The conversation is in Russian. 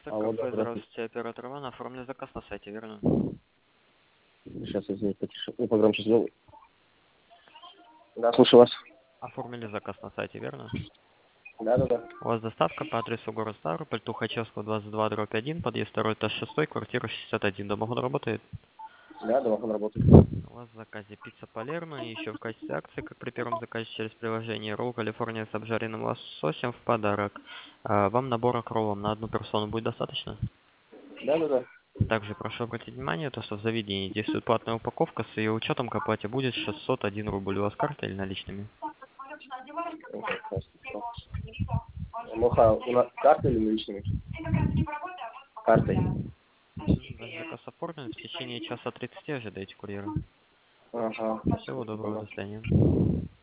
Мистер Алло, Кафе, да, здравствуйте. здравствуйте, оператор Иван, оформлен заказ на сайте, верно? Сейчас, извините, потише. Ну, погромче сделай. Да, слушаю вас. Оформили заказ на сайте, верно? Да. У вас доставка по адресу город Ставрополь, Тухачевского, 22/1, подъезд 2, этаж 6, квартира 61. Домофон работает? Да, домофон работает. У вас в заказе пицца Палермо и еще в качестве акции, как при первом заказе через приложение, ролл Калифорния с обжаренным лососем в подарок. Вам набора к роллам на одну персону будет достаточно? Да. Также прошу обратить внимание, то, что в заведении действует платная упаковка, с ее учетом к оплате будет 601 рубль. У вас карта или наличными? Муха, у нас картой или наличными? Картой. Ваш заказ оформлен. В течение часа 30 ожидайте курьера. Ага. Всего доброго, до свидания.